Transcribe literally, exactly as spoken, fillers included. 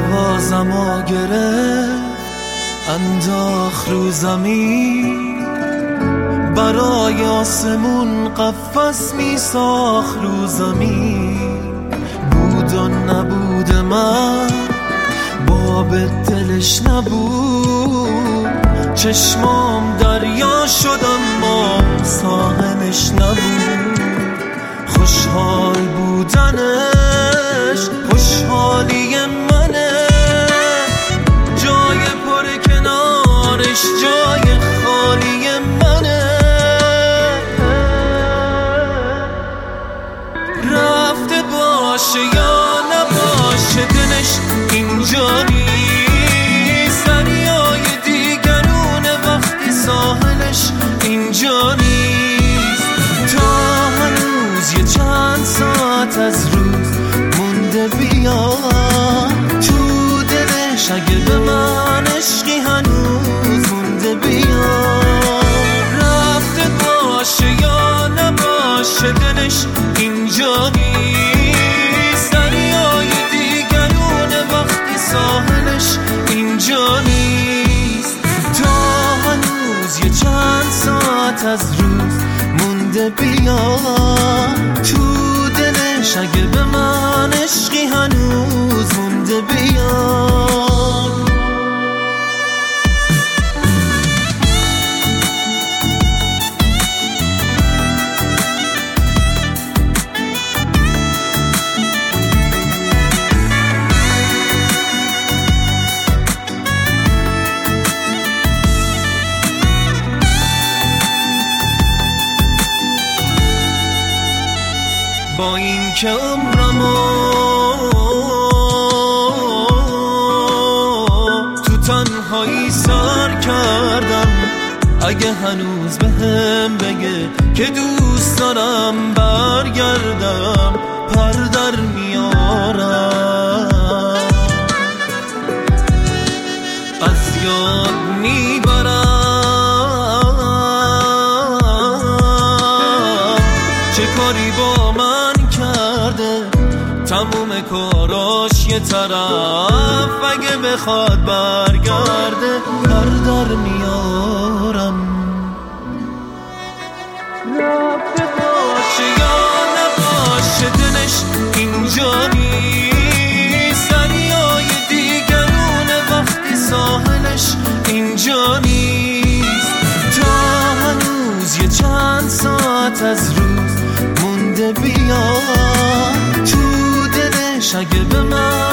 پروازمو گرفت انداخت رو زمین، برای آسمون قفس می ساخت رو زمین. بود و نبود من باب دلش نبود، چشمام دریا شد اما ساحلش نبود. خوشحال بودنش خوشحالی منه، جای پر کنارش جای خالی منه. رفته باشه یا نباشه دلش اینجا نیست، دریای دیگرونه وقتی ساحلش اینجا نیست. تا هنوز یه چند ساعت از روز مونده بیاد تو دلش، اگه به من عشقی هنوز مونده بیاد. رفته باشه یا نباشه دلش اینجا نیست، دریای دیگرونه وقتی ساحلش اینجا نیست. تا هنوز یه چند ساعت از روز مونده بیاد تو دلش، اگه به من عشقی هنوز مونده بیاد. با این که عمرمو تو تنهایی سر کردم، اگه هنوز بهم بگه که دوست دارم برگردم پر در میارم، از یاد میبرم چه کاری با من کرده. تموم کاراش یه طرف، اگه بخواد برگرده پر در میارم. رفته باشه یا نباشه دلش اینجا نیست، دریای دیگرونه وقتی ساحلش اینجا نیست. تا هنوز یه چند ساعت از روز مونده بیاد تو دلش، اگه به من